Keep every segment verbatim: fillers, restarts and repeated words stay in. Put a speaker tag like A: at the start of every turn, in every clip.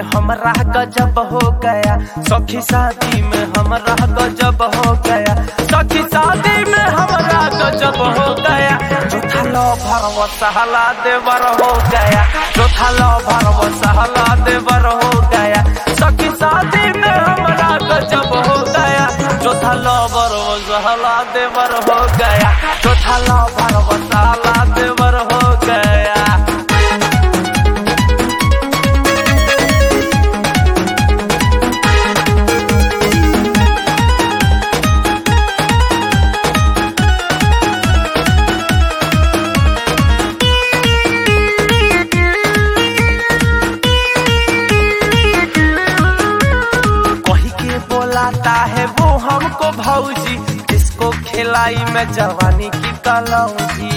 A: हमरा गजब हो गया, सखी शादी में हमरा गजब हो गया, सखी शादी में हमरा गजब हो गया। चौथा लो भरवा सहला देवर हो गया, चौथा लो भरवा सहला देवर हो गया, सखी शादी में हमरा गजब हो गया। चौथा लो भरवा सहला देवर हो गया, चौथा लो भरवा सहला देवर हो गया। बोलाता है वो हमको भौजी, जिसको खिलाई में जवानी की कलौजी।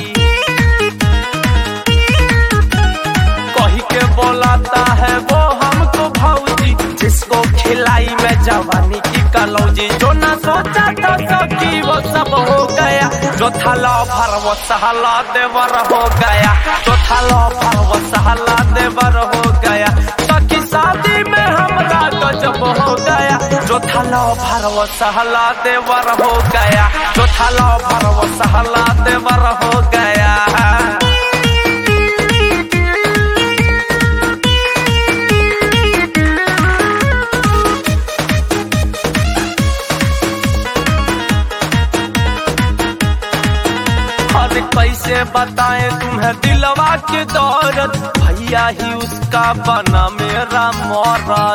A: कही के बोलाता है वो हमको भौजी, जिसको खिलाई में जवानी की कलौजी। जो न सोचा था सखी वो सब हो गया, जो थाला भर वो सहला देवर हो गया, जो थाला भर वो सहला देवर हो गया। सखी शादी में हमरा गजब हो गया, जो थाला भर वो सहला देवर हो गया, जो थाला भर वो सहला देवर हो गया। अरे कैसे बताएं तुम्हें दिलवा के दौरत, भैया ही उसका बना मेरा मौरत।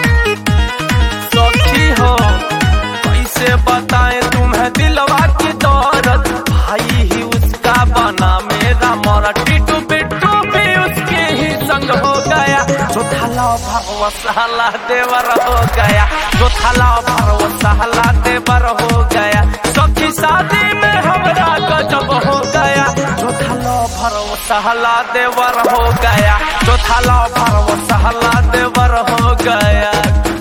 A: सखी हो कैसे बताएं तुम्हें दिलवा की दौरत, भाई ही उसका बना मेरा मौरत। टिटू बिट्टू भी उसके ही संग हो गया, जो थाला भरवा सहला देवर हो गया, जो थाला भरवा सहला देवर हो गया। सखी शादी में हमरा गजब हो गया, जो थाला भरवा सहला देवर हो गया, जो थाला भरवा सहला देवर हो गया।